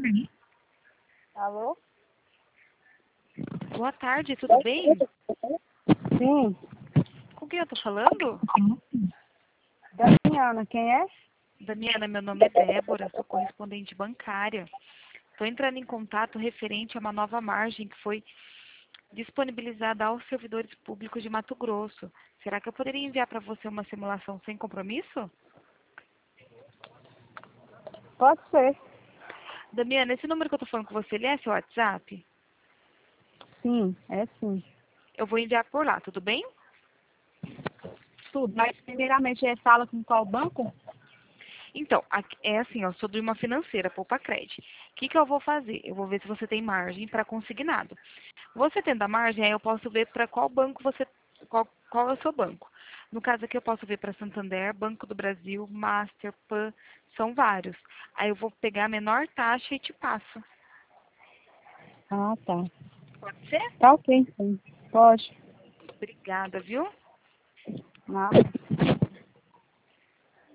Alô? Boa tarde, tudo bem? Sim. Com quem eu tô falando? Damiana, quem é? Damiana, meu nome é Débora, sou correspondente bancária. Estou entrando em contato referente a uma nova margem que foi disponibilizada aos servidores públicos de Mato Grosso. Será que eu poderia enviar para você uma simulação sem compromisso? Pode ser. Damiana, esse número que eu estou falando com você, ele é seu WhatsApp? Sim, é sim. Eu vou enviar por lá, tudo bem? Tudo. Mas primeiramente fala com qual banco? Então, é assim, eu sou de uma financeira, Poupa Cred. O que eu vou fazer? Eu vou ver se você tem margem para consignado. Você tendo a margem, aí eu posso ver para qual banco você, qual é o seu banco. No caso aqui eu posso ver para Santander, Banco do Brasil, Master, Pan, são vários. Aí eu vou pegar a menor taxa e te passo. Ah, tá. Pode ser? Tá ok, sim. Pode. Obrigada, viu? Nada.